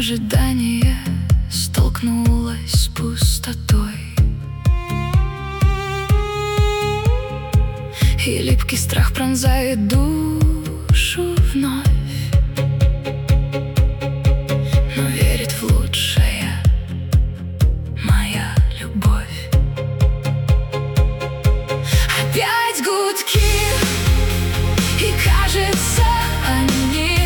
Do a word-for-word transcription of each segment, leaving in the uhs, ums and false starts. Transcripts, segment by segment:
Ожидание столкнулось с пустотой, и липкий страх пронзает душу вновь. Но верит в лучшее моя любовь. Опять гудки, и кажется, они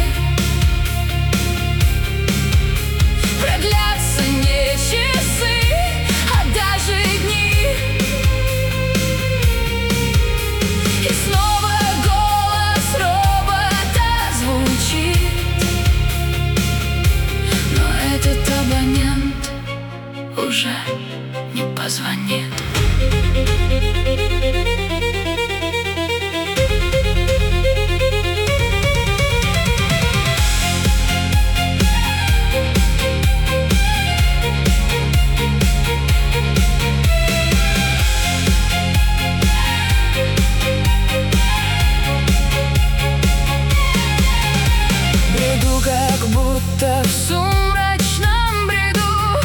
продлятся не часы, а даже дни. И снова голос робота звучит, но этот абонент уже не позвонит. Как будто в сумрачном бреду,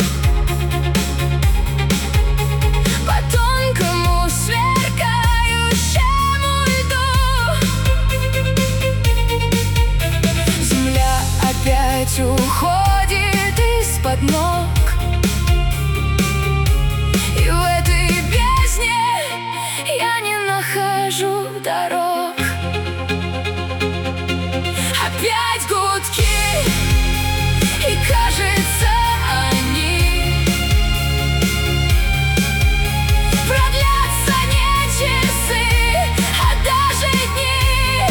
по тонкому сверкающему льду. Земля опять уходит из-под ног, и в этой бездне я не нахожу дорог. Опять гудки, и кажется, они продлятся не часы, а даже дни.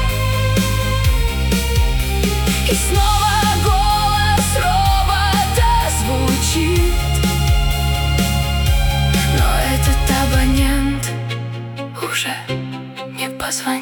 И снова голос робота звучит, но этот абонент уже не позвонит.